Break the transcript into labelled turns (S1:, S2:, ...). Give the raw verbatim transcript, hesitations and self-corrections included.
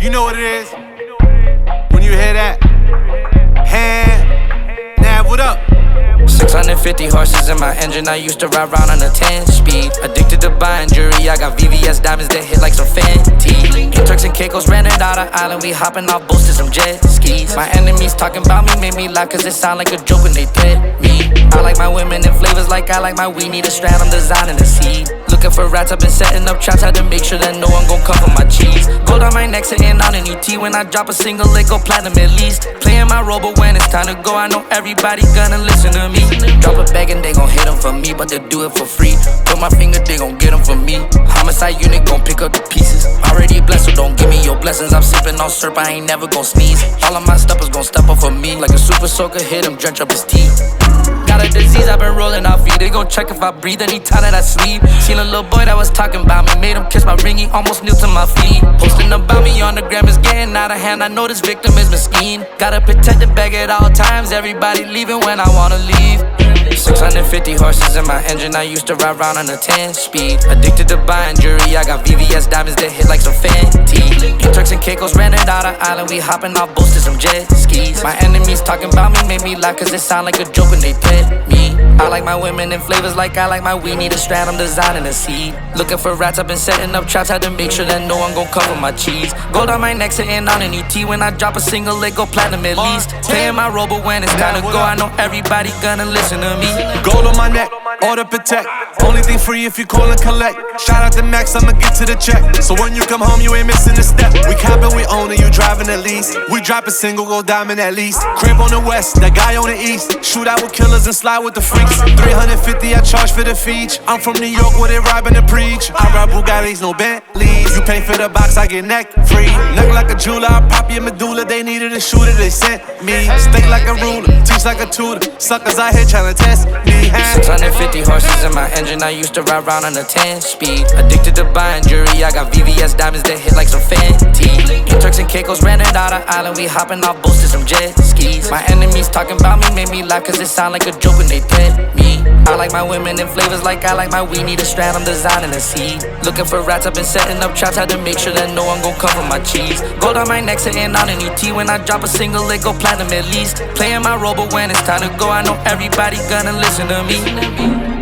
S1: You know what it is. When you hear that, hand, Nav, what up?
S2: six hundred fifty horses in my engine, I used to ride around on a ten speed. Addicted to buying jewelry, I got V V S diamonds that hit like some Fenty. In Turks and Caicos, rented out an island, we hopping off boats to some jet skis. My enemies talking about me made me laugh cause it sound like a joke when they threat me. I like my women in flavors like I like my weed, need a strand, I'm designing a seed. Looking for rats, I've been setting up traps, had to make sure that no one gon' cover my cheese. Gold on my neck, sitting on an E T, when I drop a single, it go platinum at least. Playing my role, but when it's time to go, I know everybody gonna listen to me. Drop a bag and they gon' hit them for me, but they'll do it for free. Put my finger, they gon' get them for me. Homicide unit gon' pick up the pieces. Already blessed, so don't give me your blessings. I'm sipping on syrup, I ain't never gon' sneeze. All of my steppers gon' step up for me. Like a super soaker, hit him, drench up his teeth. Got a disease, I've been rolling off feet. They gon' check if I breathe anytime that I sleep. Seen a little boy that was talking about me, made him kiss my ring, he almost kneel to my feet. Posting about me on the gram is getting out of hand, I know this victim is mesquine. Gotta protect the bag at all times, everybody leaving when I wanna leave. six hundred fifty horses in my engine, I used to ride around on a ten speed. Addicted to buying jewelry, I got V V S diamonds that hit like some Fenty. In Turks and Caicos, rented out an island, we hopping off boats to some jet skis. My enemies talking about me made me laugh cause it sound like a joke when they threat me. I like my women in flavors like I like my weed, need a strand, I'm designing a seed. Looking for rats, I've been setting up traps, had to make sure that no one gon' cover my cheese. Gold on my neck, sitting on an E T, when I drop a single, it go platinum at least. Playing my role, but when it's time to go, I know everybody gonna listen to me.
S1: Gold on my neck, order protect. Only thing free if you call and collect. Shout out to Max, I'ma get to the check. So when you come home, you ain't missing a step. We capping, we own it, you driving at least. We drop a single, go diamond at least. Crib on the west, that guy on the east. Shoot out with killers and slide with the freaks. three hundred fifty, I charge for the feature. I'm from New York, where they robbing and preach. I ride Bugattis, no Bentleys. You pay for the box, I get neck free. Neck like a jeweler, I pop your medulla. They needed a shooter, they sent me. Stay like a ruler, teach like a tutor. Suckers out here tryna test me.
S2: six hundred fifty horses in my engine, I used to ride around on a ten speed. Addicted to buying jewelry, I got V V S diamonds that hit like some Fenty. In Turks and Caicos, rented out an island, we hopping off boats to some jet skis. My enemies talking about me made me laugh cause it sound like a joke when they threat me. I like my women in flavors like I like my weed, need a strand, I'm designing a seed. Looking for rats, I've been setting up traps, had to make sure that no one gon' cover my cheese. Gold on my neck, sitting on an E T, when I drop a single, it go platinum at least. Playing my role, but when it's time to go, I know everybody gonna listen to me.